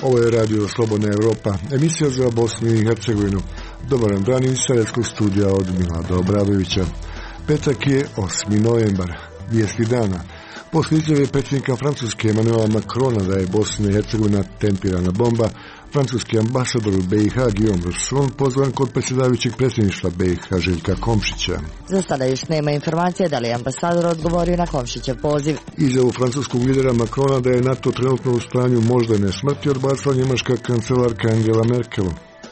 Ovo je Radio Slobodna Evropa, emisija za Bosnu i Hercegovinu. Dobar dan iz Sarajevskog studija od Milada Obradovića. Petak je 8. novembar, vijesti dana. Posle izjave predsjednika Francuske Emmanuela Macrona da je Bosna i Hercegovina tempirana bomba, francuski ambasador u BiH Guillaume Rousson pozvan kod predsjedavajućeg predsjedništva BiH Željka Komšića. Za sada još nema informacije da li je ambasador odgovorio na Komšićev poziv. Izjavu francuskog lidera Macrona da je NATO trenutno u stanju moždane smrti odbacila njemačka kancelarka Angela Merkel.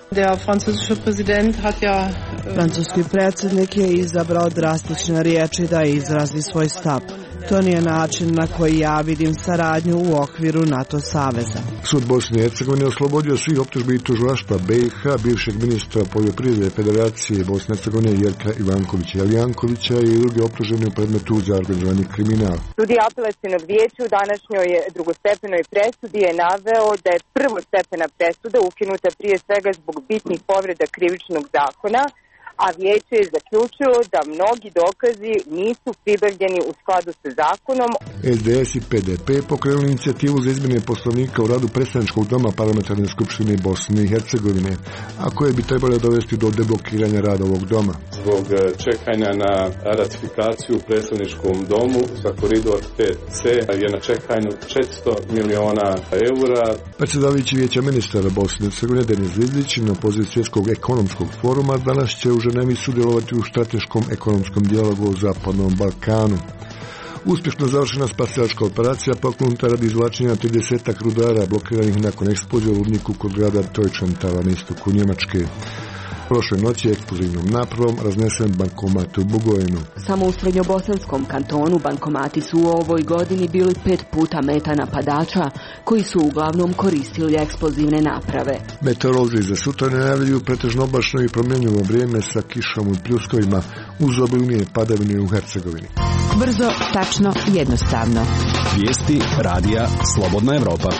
Francuski predsjednik je izabrao drastične riječi da izrazi svoj stav. To nije način na koji ja vidim saradnju u okviru NATO saveza. Sud Bosne i Hercegovine oslobodio svih optužbi i tužilaštva BiH bivšeg ministra poljoprivrede Federacije Bosne i Hercegovine Jerka Ivankovića i druge optužene u predmetu za organizovani kriminal. Sudija apelacionog vijeća u današnjoj drugostepenoj presudi je naveo da je prvostepena presuda ukinuta prije svega zbog bitnih povreda krivičnog zakona, a vijeće je zaključilo da mnogi dokazi nisu pribavljeni u skladu sa zakonom. SDS i PDP pokrenuli inicijativu za izmjene poslovnika u radu predstavničkog doma Parlamentarne skupštine Bosne i Hercegovine, a koje bi trebalo dovesti do deblokiranja rada ovog doma. Zbog čekanja na ratifikaciju u predstavničkom domu za koridor 5C je na čekanju 400 miliona eura. Predsjedavajući vijeća ministara Bosne i Hercegovine Denis Zvizdrić na poziv Svjetskog ekonomskog foruma danas će u Ženevi sudjelovati u strateškom ekonomskom dijalogu o Zapadnom Balkanu. Uspješno završena spasilačka operacija pokrenuta radi izvlačenja 30 rudara blokiranih nakon eksplozije u rudniku kod grada Teutschenthal na istoku Njemačke. Prošle noći eksplozivnom napravom raznesen bankomat u Bugojnu. Samo u srednjobosanskom kantonu bankomati su u ovoj godini bili 5 puta meta napadača koji su uglavnom koristili eksplozivne naprave. Meteorolozi za sutra najavljuju pretežno oblačno i promjenjivo vrijeme sa kišom i pljuskovima uz obilnije padavine u Hercegovini. Brzo, tačno, jednostavno. Vijesti radija Slobodna Evropa.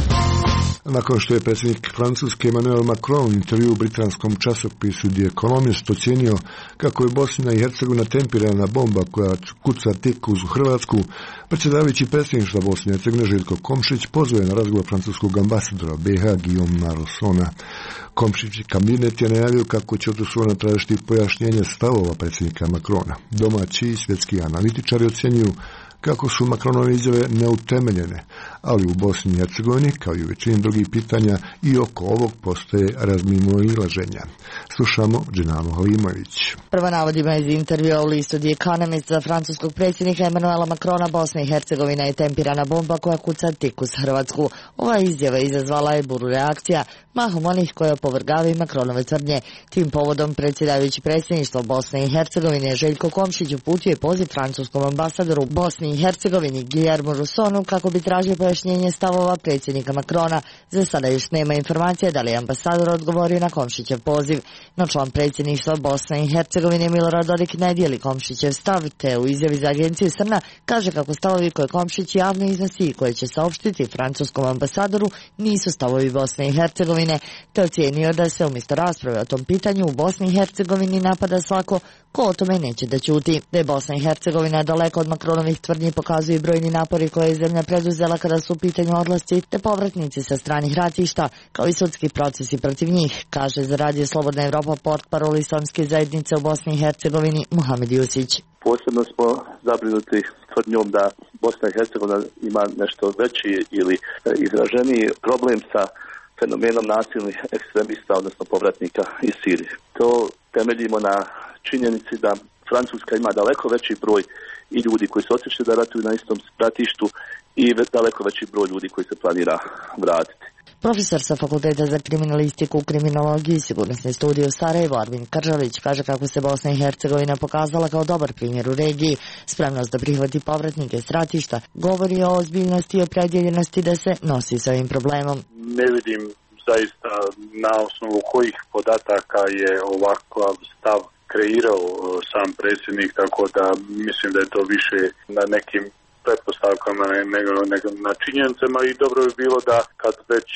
Nakon što je predsjednik Francuske Emmanuel Macron u intervju u britanskom časopisu The Economist ocjenio kako je Bosna i Hercegovina tempirana bomba koja kuca tik uz Hrvatsku, predsjedavajući predsjedništva Bosne i Hercegovine Željko Komšić pozvao je na razgovor francuskog ambasadora BiH Guillaume Roussona. Komšić kabinet je najavio kako će od Roussona tražiti pojašnjenje stavova predsjednika Macrona. Domaći i svjetski analitičari ocjenjuju kako su Macronove izjave neutemeljene, ali u Bosni i Hercegovini, kao i u većini drugih pitanja, i oko ovog postoje razmimoilaženja. Slušamo Dženano Halimović. Prvo navodimo iz intervjua u listu The Economist za francuskog predsjednika Emmanuela Macrona. Bosna i Hercegovina je tempirana bomba koja kuca tik uz Hrvatsku. Ova izjava izazvala je buru reakcija, mahom onih koje opovrgavaju Macronove tvrdnje. Tim povodom predsjedavajući predsjedništvo Bosne i Hercegovine Željko Komšić uputio je poziv francuskom ambasadoru Bosni i Hercegovini Guillermu Roussonu kako bi tražio pojašnjenje stavova predsjednika Macrona. Za sada još nema informacije da li je ambasador odgovorio na Komšićev poziv. No član predsjedništva Bosne i Hercegovine Milorad Dodik ne dijeli Komšićev stav, te u izjavi za agenciju Srna kaže kako stavovi koje Komšić javno iznosi i koje će saopštiti francuskom ambasadoru nisu stavovi Bosne i Hercegovine, te ocijenio da se umjesto rasprave o tom pitanju u Bosni i Hercegovini napada svako ko o tome neće da ćuti. Da je Bosna i Hercegovina daleko od Macronovih tvrdnji pokazuju i brojni napori koje je zemlja preduzela kada su u pitanju odlasci te povratnici sa stranih ratišta, kao i sudski procesi protiv njih, kaže za Radio Slobodna Evropa portparol Islamske zajednice u Bosni i Hercegovini Muhamed Jusić. Posebno smo zabrinuti tvrdnjom da Bosna i Hercegovina ima nešto veći ili izraženiji problem sa fenomenom nasilnih ekstremista, odnosno povratnika iz Sirije. To temeljimo na činjenici da Francuska ima daleko veći broj i ljudi koji su otišli da ratuju na istom ratištu i daleko veći broj ljudi koji se planira vratiti. Profesor sa Fakulteta za kriminalistiku, kriminologiju i sigurnosne studije u Sarajevu Arvin Kržalić kaže kako se Bosna i Hercegovina pokazala kao dobar primjer u regiji. Spremnost da prihvati povratnike s ratišta govori o ozbiljnosti i opredjeljenosti da se nosi s ovim problemom. Ne vidim zaista na osnovu kojih podataka je ovakav stav kreirao sam predsjednik, tako da mislim da je to više na nekim pretpostavkama nego na činjenicama i dobro bi bilo da kad već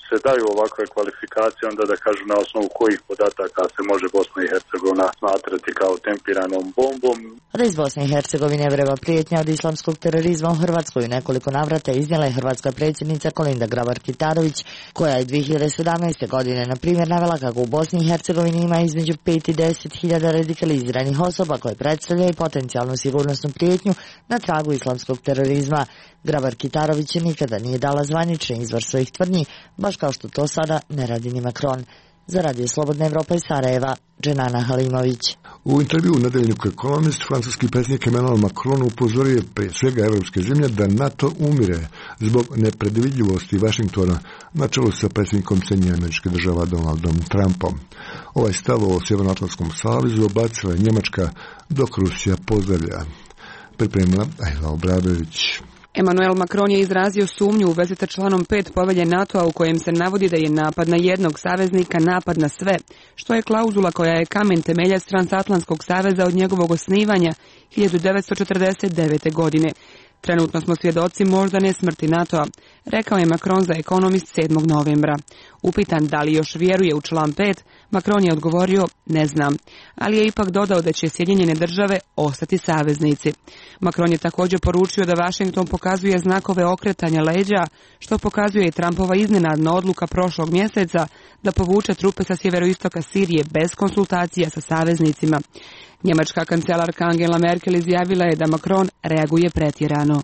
se daju ovakve kvalifikacije, onda da kažu na osnovu kojih podataka se može Bosna i Hercegovina smatrati kao tempiranom bombom. Da iz Bosne i Hercegovine vreba prijetnja od islamskog terorizma u Hrvatskoj nekoliko navrata iznijela je hrvatska predsjednica Kolinda Grabar-Kitarović, koja je 2017. godine na primjer navela kako u Bosni i Hercegovini ima između 5 i 10 hiljada radikaliziranih osoba koje predstavljaju potencijalnu sigurnosnu prijetnju na tragu islamskog terorizma. Grabar-Kitarović nikada nije dala zvanični izvor svojih tvrdnji, baš kao što to sada ne radi ni Macron. Za Radio Slobodna Evropa iz Sarajeva, Dženana Halimović. U intervju u nedeljniku Ekonomist, francuski predsjednik Emmanuel Macron upozorio je prije svega evropske zemlje da NATO umire zbog nepredvidljivosti Vašingtona na čelu sa predsjednikom Sjedinjenih Američkih Država Donaldom Trumpom. Ovaj stav o Sjevernoatlantskom savezu odbacila je Njemačka, dok Rusija pozdravlja. Pripremila Ajla Obradović. Emmanuel Macron je izrazio sumnju u vezi sa članom 5 povelje NATO-a u kojem se navodi da je napad na jednog saveznika napad na sve, što je klauzula koja je kamen temeljac Transatlantskog saveza od njegovog osnivanja 1949. godine. Trenutno smo svjedoci moždane smrti NATO-a, rekao je Macron za Ekonomist 7. novembra. Upitan da li još vjeruje u član 5, Macron je odgovorio ne znam, ali je ipak dodao da će Sjedinjene Države ostati saveznici. Macron je također poručio da Washington pokazuje znakove okretanja leđa, što pokazuje i Trumpova iznenadna odluka prošlog mjeseca da povuče trupe sa sjeveroistoka Sirije bez konsultacija sa saveznicima. Njemačka kancelarka Angela Merkel izjavila je da Macron reaguje pretjerano.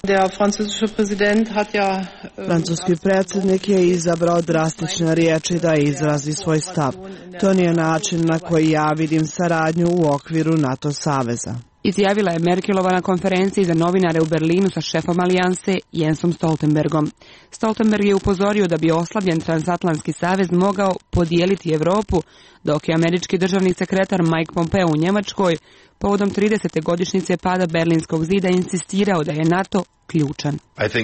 Francuski predsjednik je izabrao drastične riječi da izrazi svoj stav. To nije način na koji ja vidim saradnju u okviru NATO saveza. Izjavila je Merkelova na konferenciji za novinare u Berlinu sa šefom alijanse Jensom Stoltenbergom. Stoltenberg je upozorio da bi oslabljen transatlantski savez mogao podijeliti Europu, dok je američki državni sekretar Mike Pompeo u Njemačkoj povodom 30. godišnjice pada Berlinskog zida insistirao da je NATO ključan.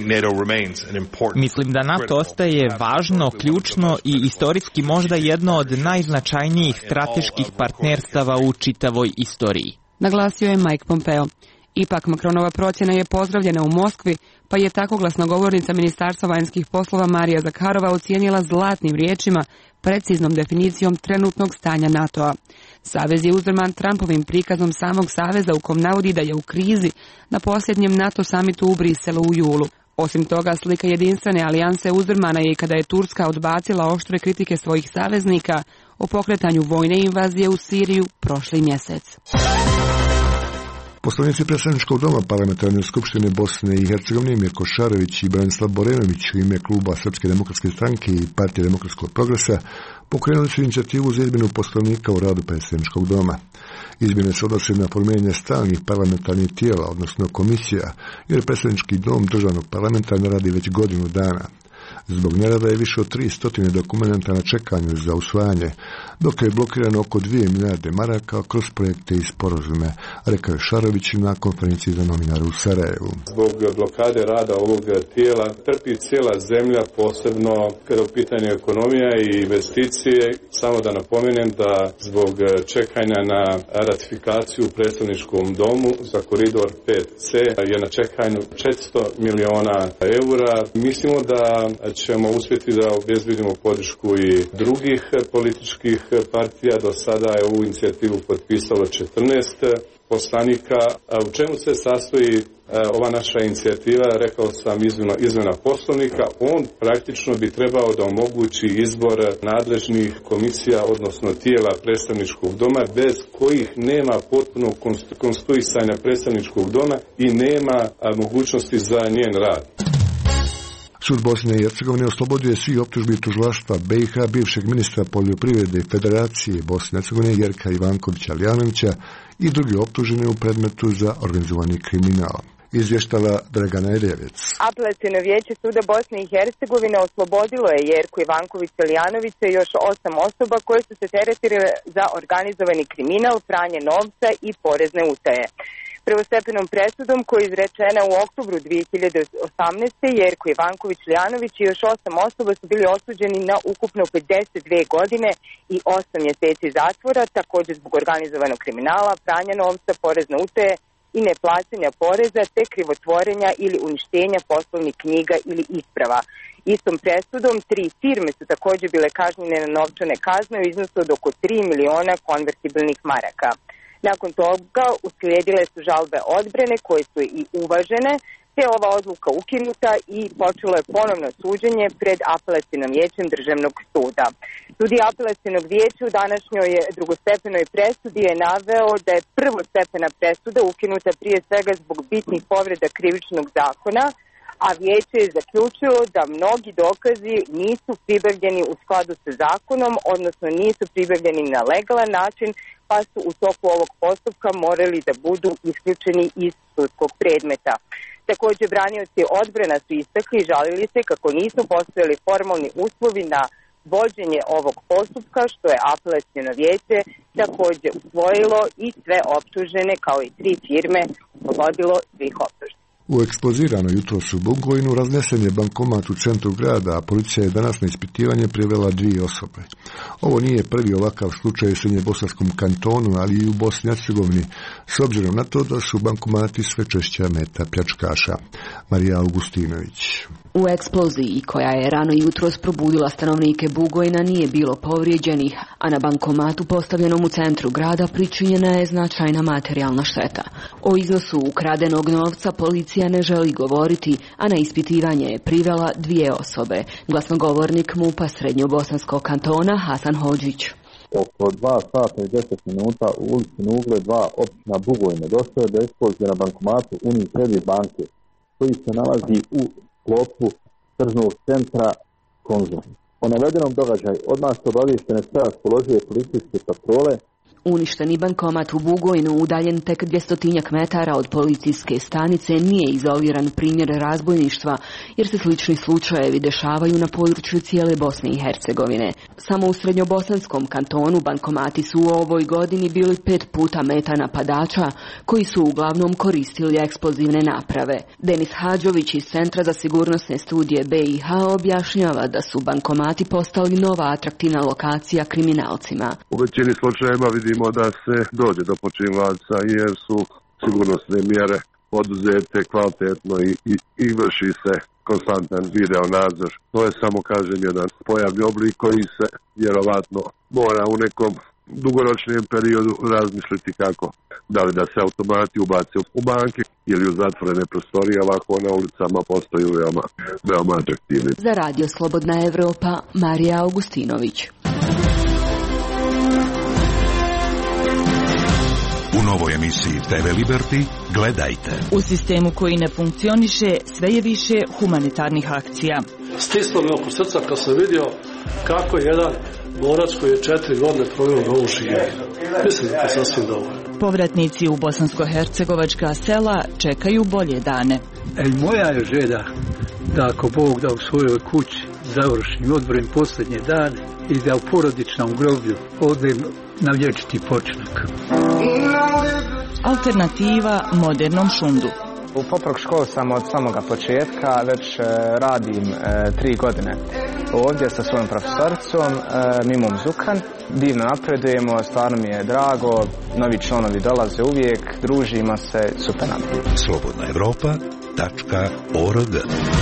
Mislim da NATO ostaje važno, ključno i istorijski možda jedno od najznačajnijih strateških partnerstava u čitavoj istoriji. Naglasio je Mike Pompeo. Ipak Macronova procjena je pozdravljena u Moskvi, pa je tako glasnogovornica Ministarstva vanjskih poslova Marija Zakharova ocijenila zlatnim riječima, preciznom definicijom trenutnog stanja NATO-a. Savez je uzdrman Trumpovim prikazom samog saveza u kom navodi da je u krizi na posljednjem NATO samitu u Briselu u julu. Osim toga, slika jedinstvene alijanse uzdrmana je i kada je Turska odbacila oštre kritike svojih saveznika o pokretanju vojne invazije u Siriju prošli mjesec. Poslanici predstavničkog doma Parlamentarne skupštine Bosne i Hercegovine Mirko Šarović i Branislav Borenović u ime kluba Srpske demokratske stranke i Partije demokratskog progresa pokrenuli su inicijativu za izmjenu poslovnika u radu predstavničkog doma. Izmjene se odnose na formiranje stalnih parlamentarnih tijela, odnosno komisija, jer predstavnički dom državnog parlamenta ne radi već godinu dana. Zbog nerada je više od 300 dokumenta na čekanju za usvajanje, dok je blokirano oko 2 milijarde maraka kroz projekte i sporazume, rekao je Šarović na konferenciji za novinare u Sarajevu. Zbog blokade rada ovog tijela trpi cijela zemlja, posebno kada u pitanju ekonomija i investicije. Samo da napomenem da zbog čekanja na ratifikaciju u predstavničkom domu za koridor 5C je na čekanju 400 miliona eura. Mislimo da ćemo uspjeti da obezbedimo podršku i drugih političkih partija. Do sada je ovu inicijativu potpisalo 14 poslanika. U čemu se sastoji ova naša inicijativa? Rekao sam izmjena poslovnika. On praktično bi trebao da omogući izbor nadležnih komisija, odnosno tijela predstavničkog doma, bez kojih nema potpunog konstituisanja predstavničkog doma i nema mogućnosti za njen rad. Sud Bosne i Hercegovine oslobodio je svih optužbi tužilaštva BiH bivšeg ministra poljoprivrede Federacije Bosne i Hercegovine Jerka Ivankovića Alijanovića i drugi optuženi u predmetu za organizovani kriminal. Izvještala Dragana Erjevec. Apelaciono vijeće suda Bosne i Hercegovine oslobodilo je Jerku Ivankovića Alijanovića i još 8 osoba koje su se teretile za organizovani kriminal, pranje novca i porezne utaje. Prvostepenom presudom koja je izrečena u oktobru 2018. Jerko Ivanković Alijanović i još 8 osoba su bili osuđeni na ukupno 52 godine i 8 mjeseci zatvora, također zbog organizovanog kriminala, pranja novca, porezne utaje i neplaćanja poreza te krivotvorenja ili uništenja poslovnih knjiga ili isprava. Istom presudom 3 firme su također bile kažnjene na novčane kazne u iznosu od oko 3 miliona konvertibilnih maraka. Nakon toga uslijedile su žalbe odbrane koje su i uvažene, te ova odluka ukinuta i počelo je ponovno suđenje pred apelacionim vijećem Državnog suda. Sudija apelacionog vijeća u današnjoj drugostepenoj presudi je naveo da je prvostepena presuda ukinuta prije svega zbog bitnih povreda krivičnog zakona, a vijeće je zaključilo da mnogi dokazi nisu pribavljeni u skladu sa zakonom, odnosno nisu pribavljeni na legalan način, pa su u toku ovog postupka morali da budu isključeni iz sudskog predmeta. Također, branioci odbrana su istakli i žalili se kako nisu postojali formalni uslovi na vođenje ovog postupka, što je apelaciono vijeće također usvojilo i sve optužene kao i 3 firme oslobodilo svih optužnih. U eksploziranoj jutros u Bugojnu raznesen je bankomat u centru grada, a policija je danas na ispitivanje privela 2 osobe. Ovo nije prvi ovakav slučaj u Srednjebosanskom kantonu, ali i u Bosni i Hercegovini, s obzirom na to da su bankomati sve češća meta pljačkaša. Marija Augustinović. U eksploziji koja je rano jutros probudila stanovnike Bugojna nije bilo povrijeđenih, a na bankomatu postavljenom u centru grada pričinjena je značajna materijalna šteta. O iznosu ukradenog novca policija ne želi govoriti, a na ispitivanje je privela 2 osobe. Glasnogovornik MUP-a Srednjobosanskog kantona Hasan Hodžić. Oko 2 sata i 10 minuta u ulici Nugle 2 općina Bugojne došlo je do eksplozije na bankomatu Unicredit banke, koji se nalazi u sklopu tržnog centra Konzum. O navedenom događaju odmah su obaviještene sve raspoložive policijske patrole. Uništeni bankomat u Bugojnu, udaljen tek 200 metara od policijske stanice, nije izoliran primjer razbojništva, jer se slični slučajevi dešavaju na području cijele Bosne i Hercegovine. Samo u Srednjobosanskom kantonu bankomati su u ovoj godini bili 5 puta meta napadača, koji su uglavnom koristili eksplozivne naprave. Denis Hadžović iz Centra za sigurnosne studije BiH objašnjava da su bankomati postali nova atraktivna lokacija kriminalcima. U većini slučajeva vidimo da se dođe do počinilaca jer su sigurnosne mjere poduzete kvalitetno i vrši se konstantan video nadzor. To je samo, kažem, jedan pojavni oblik koji se vjerovatno mora u nekom dugoročnijem periodu razmišljati kako. Da li da se automati ubace u banke ili u zatvorene prostorije, ovako na ulicama postaju veoma atraktivni. Za Radio Slobodna Evropa, Marija Augustinović. U novoj emisiji TV Liberty gledajte. U sistemu koji ne funkcioniše sve je više humanitarnih akcija. Stislo me oko srca kad sam vidio kako je jedan borac koji je 4 godine proveo u Novu živi. Mislim da je sasvim dovoljno. Povratnici u bosansko-hercegovačka sela čekaju bolje dane. Moja je želja da ako Bog da u svojoj kući završim, odvorim posljednje dane i da u porodičnom groblju odem na vječiti počinak. Alternativa modernom šundu. U Poprok školu sam od samoga početka, već radim 3 godine ovdje sa svojom profesoricom, Mimom Zukan. Divno napredujemo, stvarno mi je drago, novi članovi dolaze uvijek, družimo se, super nam. slobodnaevropa.org.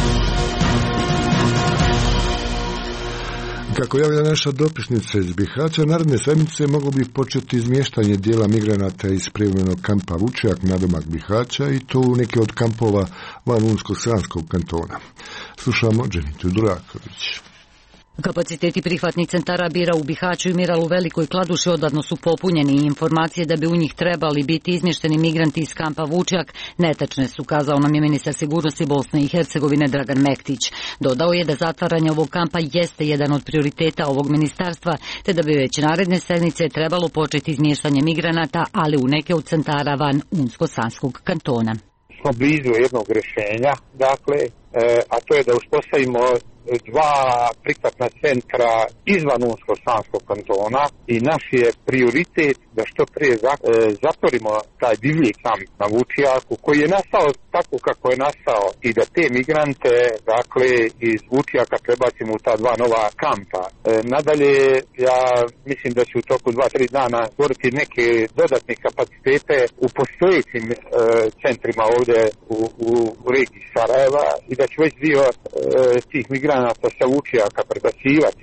Kako javlja naša dopisnica iz Bihaća, naredne sedmice moglo bi početi izmještanje dijela migranata iz privremenog kampa Vučjak na domak Bihaća i to u neke od kampova van Unsko-Sanskog kantona. Slušamo Dženitu Duraković. Kapaciteti prihvatnih centara Bira u Bihaću i Miralu Velikoj Kladuši odavno su popunjeni i informacije da bi u njih trebali biti izmješteni migranti iz kampa Vučjak netačne su, kazao nam je ministar sigurnosti Bosne i Hercegovine Dragan Mektić. Dodao je da zatvaranje ovog kampa jeste jedan od prioriteta ovog ministarstva, te da bi već naredne sedmice trebalo početi izmještanje migranata, ali u neke od centara van Unsko-Sanskog kantona. Smo blizu jednog rješenja, dakle, a to je da uspostavimo 2 prihvatna centra izvan Unsko-Sanskog kantona i naš je prioritet da što prije zatvorimo taj divlji kamp na Vučjaku koji je nastao tako kako je nastao i da te migrante, dakle, iz Vučjaka prebacimo u ta 2 nova kampa. Nadalje, ja mislim da će u toku 2-3 dana stvoriti neke dodatne kapacitete u postojećim centrima ovdje u regiji Sarajeva i da će već dio tih migranata migranata sa Vučjaka prebacivati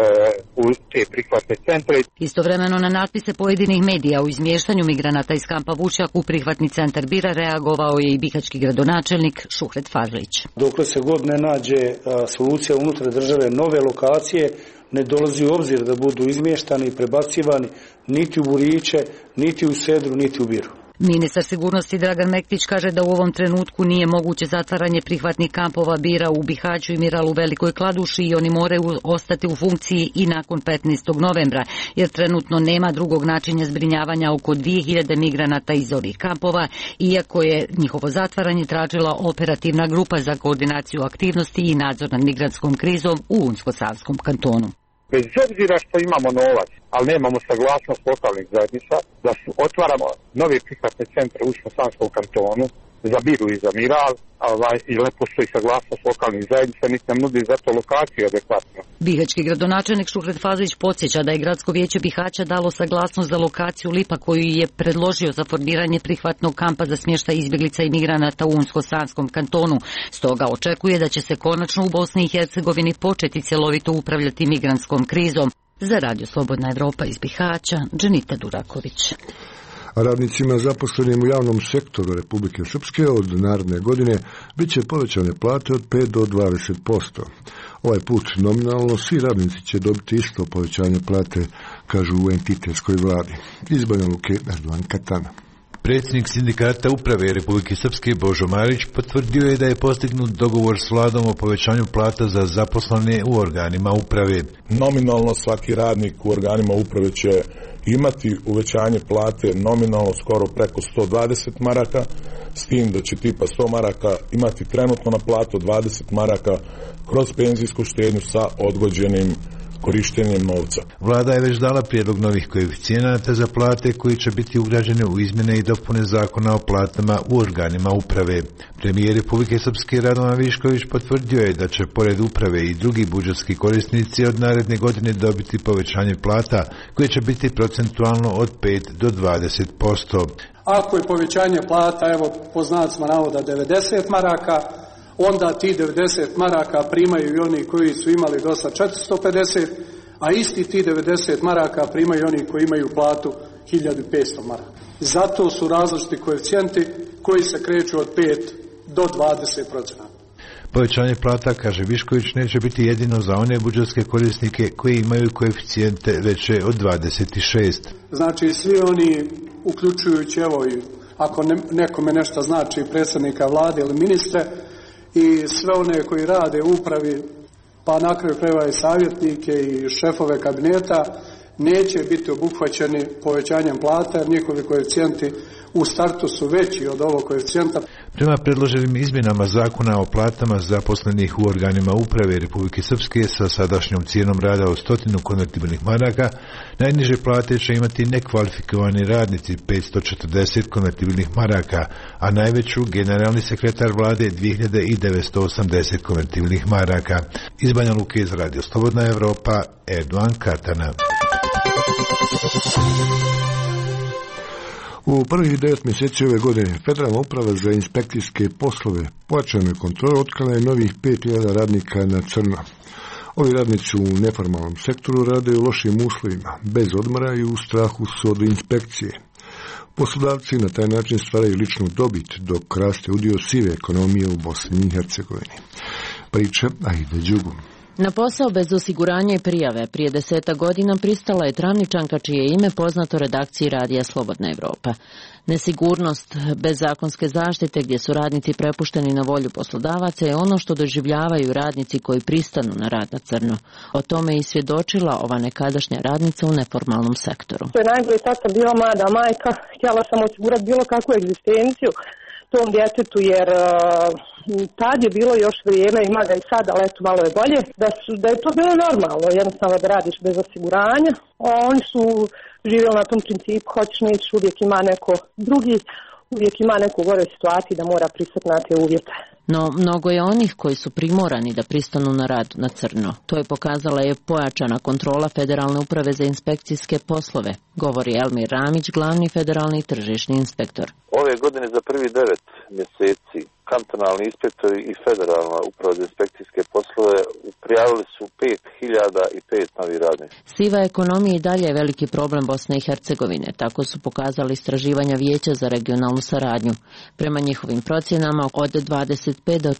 u te prihvatne centre. Istovremeno na natpise pojedinih medija o izmještanju migranata iz kampa Vučjak u prihvatni centar Bira reagovao je i bihaćki gradonačelnik Šuhret Fazlić. Dokle se god ne nađe solucija unutar države, nove lokacije ne dolazi u obzir da budu izmještani i prebacivani niti u Buriće, niti u Sedru, niti u Biru. Ministar sigurnosti Dragan Mektić kaže da u ovom trenutku nije moguće zatvaranje prihvatnih kampova Bira u Bihaću i Miral u Velikoj Kladuši i oni moraju ostati u funkciji i nakon 15. novembra, jer trenutno nema drugog načina zbrinjavanja oko 2000 migranata iz ovih kampova, iako je njihovo zatvaranje tražila operativna grupa za koordinaciju aktivnosti i nadzor nad migrantskom krizom u Unsko-Savskom kantonu. Bez obzira što imamo novac, ali nemamo saglasnost lokalnih zajednica, da otvaramo nove prihvatne centre u Unsko-Savskom kantonu za Biru i za Miral, i lepo stoji saglasnost lokalnih zajednica, niti nam nudi za to lokaciju adekvatno. Bihaćki gradonačelnik Šuhret Fazlić podsjeća da je Gradsko vijeće Bihaća dalo saglasnost za lokaciju Lipa koju je predložio za formiranje prihvatnog kampa za smještaj izbjeglica i migranata u Unsko-Savskom kantonu. Stoga očekuje da će se konačno u Bosni i Hercegovini početi cjelovito upravljati migrantskom krizom. Za Radio Slobodna Evropa iz Bihaća, Dženita Duraković. Radnicima zaposlenim u javnom sektoru Republike Srpske od naredne godine bit će povećane plate od 5 do 20%. Ovaj put nominalno svi radnici će dobiti isto povećanje plate, kažu u entitetskoj vladi. Iz Banja Luke, Erdogan Katana. Predsjednik sindikata uprave Republike Srpske Božo Marić potvrdio je da je postignut dogovor s vladom o povećanju plata za zaposlene u organima uprave. Nominalno svaki radnik u organima uprave će imati uvećanje plate nominalno skoro preko 120 maraka, s tim da će tipa 100 maraka imati trenutno na platu, 20 maraka kroz penzijsku štednju sa odgođenim korištenjem novca. Vlada je već dala prijedlog novih koeficijenata za plate koji će biti ugrađeni u izmjene i dopune zakona o platama u organima uprave. Premijer Republike Srpske Radovan Višković potvrdio je da će pored uprave i drugi budžetski korisnici od naredne godine dobiti povećanje plata koje će biti procentualno od 5 do 20%. Ako je povećanje plata, evo po znacima navoda 90 maraka, onda ti 90 maraka primaju i oni koji su imali do sad 450, a isti ti 90 maraka primaju oni koji imaju platu 1500 maraka. Zato su različiti koeficijenti koji se kreću od 5 do 20%. Povećanje plata, kaže Višković, neće biti jedino za one budžetske korisnike koji imaju koeficijente veće od 26. Znači svi oni, uključujući evo i ako nekome nešto znači predsjednika vlade ili ministre, i sve one koji rade u upravi, pa na kraju krajeva i savjetnike i šefove kabineta, neće biti obuhvaćeni povećanjem plata, jer njihovi koeficijenti u startu su veći od ovog koeficijenta. Prema predloženim izmjenama zakona o platama zaposlenih u organima uprave Republike Srpske sa sadašnjom cijenom rada od 100 konvertibilnih maraka, najniže plate će imati nekvalifikovani radnici 540 konvertibilnih maraka, a najveću generalni sekretar vlade 2980 konvertibilnih maraka. Iz Banja Luke, iz Radio Slobodna Evropa, Erdogan Katana. U prvih 9 mjeseci ove godine Federalna uprava za inspekcijske poslove pojačane kontrole otkrila je novih 5000 radnika na crno. Ovi radnici u neformalnom sektoru rade u lošim uslovima, bez odmora i u strahu su od inspekcije. Poslodavci na taj način stvaraju ličnu dobit, dok raste udio sive ekonomije u Bosni i Hercegovini. Priča Aida Đugum. Na posao bez osiguranja i prijave prije 10 godina pristala je Travničanka čije ime poznato redakciji Radija Slobodna Evropa. Nesigurnost bez zakonske zaštite gdje su radnici prepušteni na volju poslodavaca je ono što doživljavaju radnici koji pristanu na rad na crno. O tome je i svjedočila ova nekadašnja radnica u neformalnom sektoru. To je najbolje, tad sam bila mlada majka, htjela sam osigurati bilo kakvu egzistenciju tom djetetu, jer tad je bilo još vrijeme, ima ga i sad, ali eto malo je bolje, da je to bilo normalno, jednostavno da radiš bez osiguranja. Oni su živjeli na tom principu, hoćeš nećeš, uvijek ima neko drugi, uvijek ima neko u goroj situaciji da mora pristati na te uvjete. No, mnogo je onih koji su primorani da pristanu na rad na crno. To je pokazala je pojačana kontrola Federalne uprave za inspekcijske poslove, govori Elmir Ramić, glavni federalni tržišni inspektor. Ove godine za prvi 9 mjeseci kantonalni inspektori i Federalna uprava za inspekcijske poslove u Siva ekonomija i dalje je veliki problem Bosne i Hercegovine, tako su pokazali istraživanja Vijeća za regionalnu saradnju. Prema njihovim procjenama, od 25 do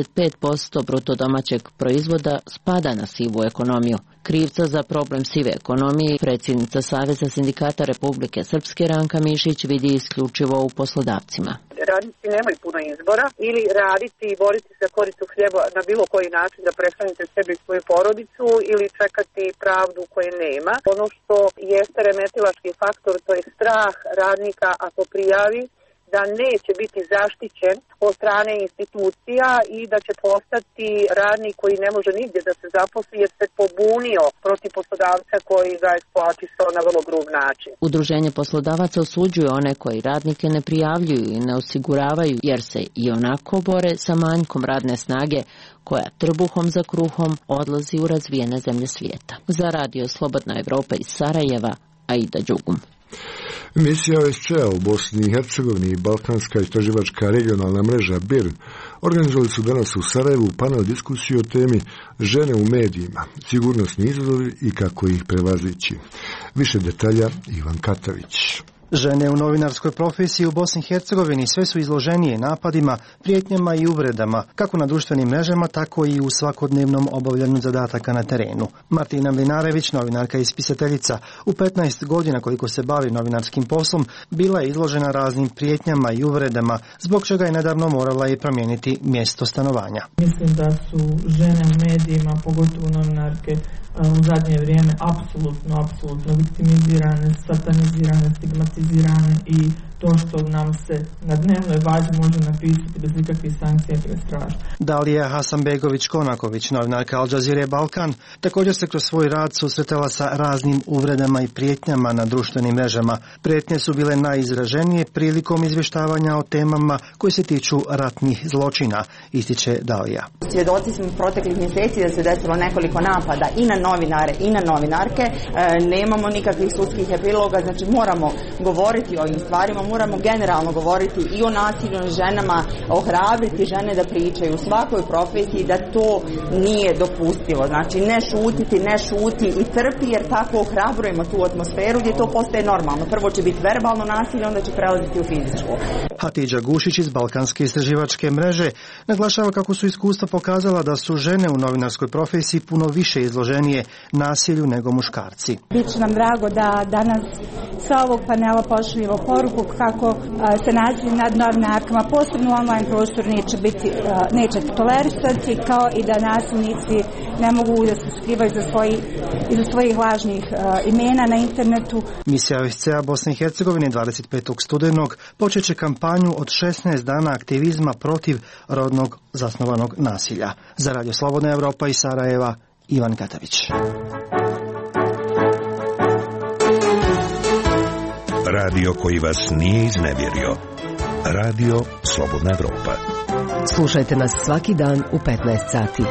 35% bruto domaćeg proizvoda spada na sivu ekonomiju. Krivca za problem sive ekonomije predsjednica Saveza sindikata Republike Srpske Ranka Mišić vidi isključivo u poslodavcima. Radnici nemaju puno izbora, ili raditi i boriti za koricu hljeba na bilo koji način da prehranite sebi i svoju porodicu, ili čekati pravdu koje nema. Ono što jeste remetilački faktor, to je strah radnika ako prijavi da neće biti zaštićen od strane institucija i da će postati radnik koji ne može nigdje da se zaposli jer se pobunio protiv poslodavca koji ga eksploatisao na vrlo grub način. Udruženje poslodavaca osuđuje one koji radnike ne prijavljuju i ne osiguravaju jer se i onako bore sa manjkom radne snage koja trbuhom za kruhom odlazi u razvijene zemlje svijeta. Za Radio Slobodna Evropa iz Sarajeva, Aida Đugum. Misija OSCE u Bosni i Hercegovini i Balkanska istraživačka regionalna mreža BIRN organizovali su danas u Sarajevu panel diskusiju o temi žene u medijima, sigurnosni izazovi i kako ih prevazići. Više detalja Ivan Katavić. Žene u novinarskoj profesiji u Bosni i Hercegovini sve su izloženije napadima, prijetnjama i uvredama, kako na društvenim mrežama, tako i u svakodnevnom obavljanju zadataka na terenu. Martina Mlinarević, novinarka i spisateljica, u 15 godina koliko se bavi novinarskim poslom, bila je izložena raznim prijetnjama i uvredama, zbog čega je nedavno morala i promijeniti mjesto stanovanja. Mislim da su žene u medijima, pogotovo novinarke, u zadnje vrijeme apsolutno viktimizirane, satanizirane, stigmatizirane i to što nam se na dnevnoj bazi može napisati bez ikakvih sankcija je prestrašno. Dalija Hasanbegović-Konaković, novinarka Al Jazeere Balkan, također se kroz svoj rad susretala sa raznim uvredama i prijetnjama na društvenim mrežama. Prijetnje su bile najizraženije prilikom izvještavanja o temama koje se tiču ratnih zločina, ističe Dalija. Svjedoci smo proteklih mjeseci da se desilo nekoliko napada i na novinare i na novinarke. Nemamo nikakvih sudskih epiloga, znači moramo govoriti o ovim stvarima, moramo generalno govoriti i o nasilju nad ženama, ohrabriti žene da pričaju u svakoj profesiji da to nije dopustivo. Znači ne šuti i trpi jer tako ohrabrujemo tu atmosferu gdje to postaje normalno. Prvo će biti verbalno nasilje, onda će prelaziti u fizičko. Hatidža Gušić iz Balkanske istraživačke mreže naglašava kako su iskustva pokazala da su žene u novinarskoj profesiji puno više izloženije nasilju nego muškarci. Biće nam drago da danas sa ovog panela pošaljemo poruku kako se nasilje nad novinarkama, posebno u online prostoru, neće tolerisati, kao i da nasilnici ne mogu da se skrivaju iza svojih lažnih imena na internetu. Misija OSCE-a Bosne i Hercegovine 25. studenog počeće kampanju od 16 dana aktivizma protiv rodnog zasnovanog nasilja. Za Radio Slobodna Evropa iz Sarajeva, Ivan Katavić. Radio koji vas nije iznevjerio. Radio Slobodna Evropa. Slušajte nas svaki dan u 15 sati.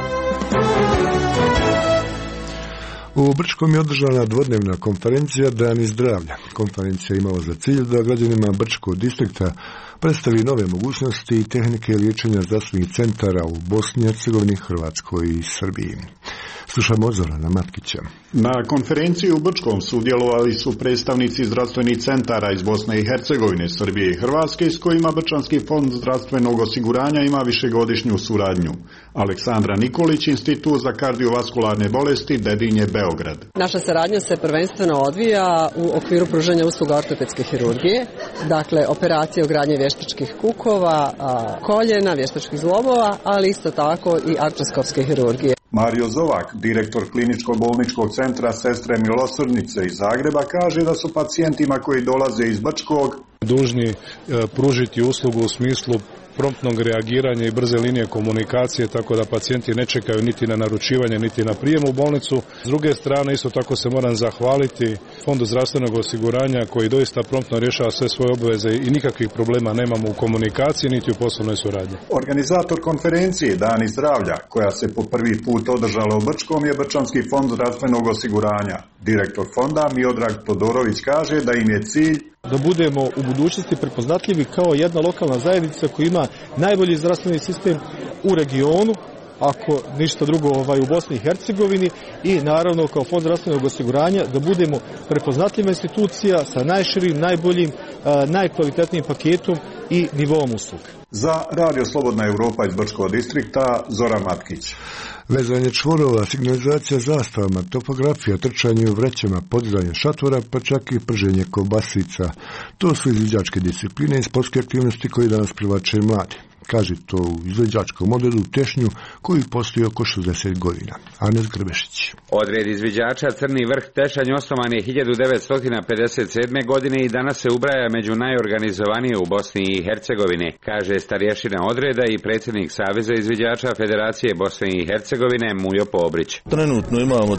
U Brčkom je održana dvodnevna konferencija Dani zdravlja. Konferencija je imala za cilj da građanima Brčkog distrikta predstavi nove mogućnosti i tehnike liječenja zdravstvenih centara u Bosni i Hercegovini, Hrvatskoj i Srbiji. Slušamo Zorana Matkića. Na konferenciji u Brčkom sudjelovali su predstavnici zdravstvenih centara iz Bosne i Hercegovine, Srbije i Hrvatske, s kojima Brčanski fond zdravstvenog osiguranja ima višegodišnju suradnju. Aleksandra Nikolić, Institut za kardiovaskularne bolesti, Dedinje, Beograd. Naša saradnja se prvenstveno odvija u okviru pružanja usluga ortopedske hirurgije, dakle operacije ugradnje vještačkih kukova, koljena, vještačkih zglobova, ali isto tako i artroskopske hirurgije. Mario Zovak, direktor kliničko-bolničkog centra Sestre Milosrdnice iz Zagreba, kaže da su pacijentima koji dolaze iz Brčkog dužni pružiti uslugu u smislu promptnog reagiranja i brze linije komunikacije, tako da pacijenti ne čekaju niti na naručivanje, niti na prijem u bolnicu. S druge strane, isto tako se moram zahvaliti Fondu zdravstvenog osiguranja koji doista promptno rješava sve svoje obveze i nikakvih problema nemamo u komunikaciji niti u poslovnoj suradnji. Organizator konferencije Dani zdravlja, koja se po prvi put održala u Brčkom, je Brčanski fond zdravstvenog osiguranja. Direktor fonda Miodrag Todorović kaže da im je cilj da budemo u budućnosti prepoznatljivi kao jedna lokalna zajednica koja ima najbolji zdravstveni sistem u regionu ako ništa drugo u Bosni i Hercegovini, i naravno kao Fond zdravstvenog osiguranja da budemo prepoznatljiva institucija sa najširim, najboljim, najkvalitetnijim paketom i nivoom usluga. Za Radio Slobodna Europa iz Brčkog distrikta, Zoran Matkić. Vezanje čvorova, signalizacija zastavama, topografija, trčanje u vrećama, podizanje šatora, pa čak i prženje kobasica. To su izviđačke discipline i sportske aktivnosti koje danas privlače mladi. Kaže to u izviđačkom odredu Tešnju koji postoji oko 60 godina. Anes Grbešić. Odred izviđača Crni vrh Tešanj osnovan je 1957. godine i danas se ubraja među najorganizovanije u Bosni i Hercegovini, kaže starješina odreda i predsjednik Saveza izviđača Federacije Bosne i Hercegovine Mujo Pobrić. Trenutno imamo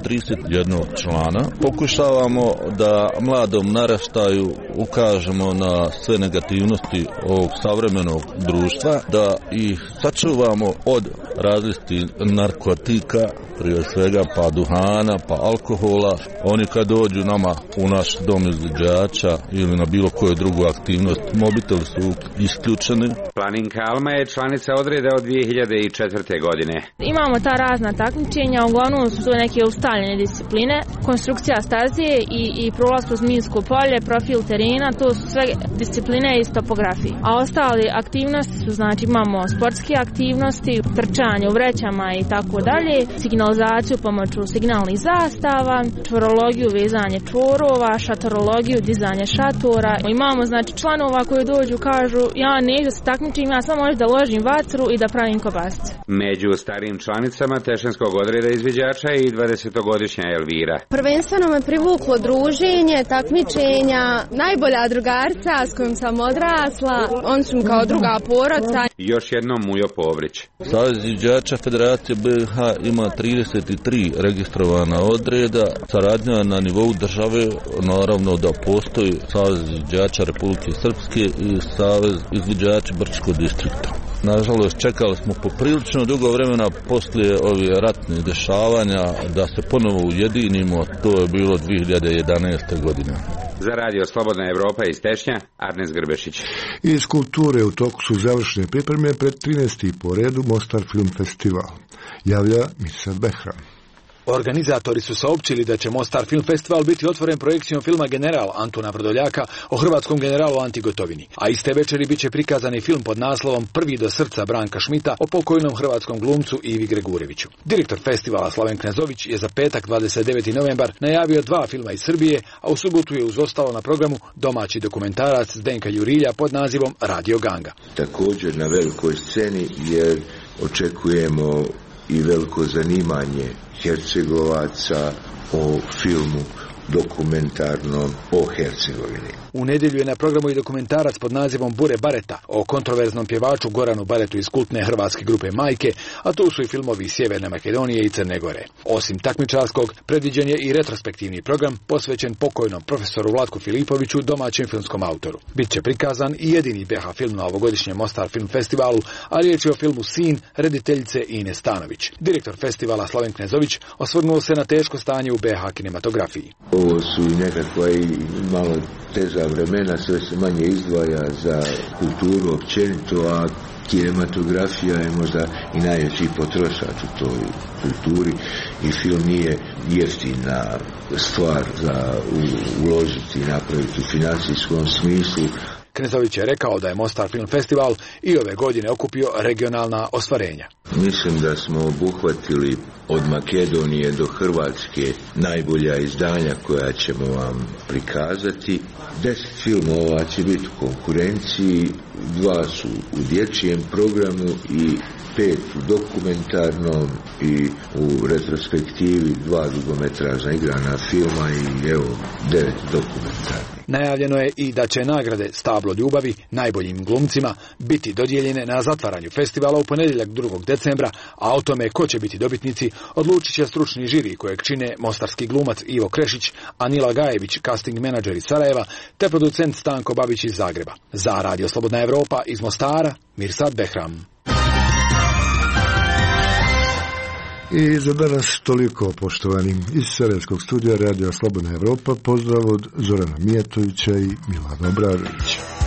231 člana. Pokušavamo da mladom naraštaju ukažemo na sve negativnosti ovog savremenog društva, da ih sačuvamo od različitih narkotika, prije svega pa duhana, pa alkohola. Oni kad dođu nama u naš dom izviđača ili na bilo koju drugu aktivnost, mobiteli su isključeni. Planinka Alma je članica odreda od 2004. godine. Imamo ta razna takmičenja, uglavnom su to neke ustaljene discipline, konstrukcija staze i prolaz kroz minsko polje, profil terena, to su sve discipline iz topografije. A ostale aktivnosti su, znači imamo sportske aktivnosti, trčanje u vrećama i tako dalje, signalizaciju pomoću signalnih zastava, čvorologiju, vezanje čvorova, šatorologiju, dizanje šatora. Imamo znači članova koji dođu kažu ja neću se takmičim, ja samo možda da ložim vatru i da pravim kobasice. Među starim članicama Tešenskog odreda izviđača je i 20-godišnja Elvira. Prvenstveno me privuklo druženje, takmičenja, najbolja drugarca s kojom sam odrasla, oni su mi kao druga porodca. Još jednom Mujo Povrić. Savez izviđača Federacije BiH ima 33 registrovana odreda, saradnja na nivou države, naravno da postoji Savez izviđača Republike Srpske i Savez izviđača Brčkog distrikta. Nažalost, čekali smo poprilično dugo vremena poslije ovih ratnih dešavanja da se ponovo ujedinimo, to je bilo 2011. godine. Za Radio Slobodna Evropa iz Tešnja, Arnes Grbešić. Iz kulture u toku su završene pripreme pred 13. po redu Mostar Film Festival. Javlja Mirsad Behram. Organizatori su saopćili da će Mostar Film Festival biti otvoren projekcijom filma General Antuna Vrdoljaka o hrvatskom generalu Anti Gotovini. A iste večeri bit će prikazan i film pod naslovom Prvi do srca Branka Šmita o pokojnom hrvatskom glumcu Ivi Gregureviću. Direktor festivala Slaven Knezović je za petak 29. novembar najavio 2 filma iz Srbije, a u subotu je uz ostalo na programu domaći dokumentarac Zdenka Jurilja pod nazivom Radio Ganga. Također na velikoj sceni jer očekujemo i veliko zanimanje Hercegovaca o filmu dokumentarnom o Hercegovini. U nedjelju je na programu i dokumentarac pod nazivom Bure Bareta o kontroverznom pjevaču Goranu Baretu iz kultne hrvatske grupe Majke, a tu su i filmovi Sjeverne Makedonije i Crne Gore. Osim takmičarskog, predviđen je i retrospektivni program posvećen pokojnom profesoru Vlatku Filipoviću, domaćem filmskom autoru. Biće prikazan i jedini BiH film na ovogodišnjem Mostar Film Festivalu, a riječ je o filmu Sin rediteljice Ine Stanović. Direktor festivala Slaven Knezović osvrnuo se na teško stanje u BiH kinematografiji. Ovo su i nekakva i malo teža vremena, sve se manje izdvaja za kulturu općenito, a kinematografija je možda i najveći potrošač u toj kulturi i film nije jeftina stvar za uložiti i napraviti u financijskom smislu. Knezović je rekao da je Mostar Film Festival i ove godine okupio regionalna ostvarenja. Mislim da smo obuhvatili od Makedonije do Hrvatske najbolja izdanja koja ćemo vam prikazati. 10 filmova će biti u konkurenciji, 2 su u dječjem programu i 5 u dokumentarnom i u retrospektivi 2 dugometražna igrana filma i evo 9 dokumentarnih. Najavljeno je i da će nagrade Stablo ljubavi najboljim glumcima biti dodijeljene na zatvaranju festivala u ponedjeljak 2. decembra, a o tome ko će biti dobitnici odlučit će stručni žiri kojeg čine mostarski glumac Ivo Krešić, Anila Gajević, casting menadžer iz Sarajeva, te producent Stanko Babić iz Zagreba. Za Radio Slobodna Evropa iz Mostara, Mirsad Behram. I za danas toliko, poštovani. Iz Sarajevskog studija Radio Slobodna Evropa pozdrav od Zorana Mijatovića i Milana Obradovića.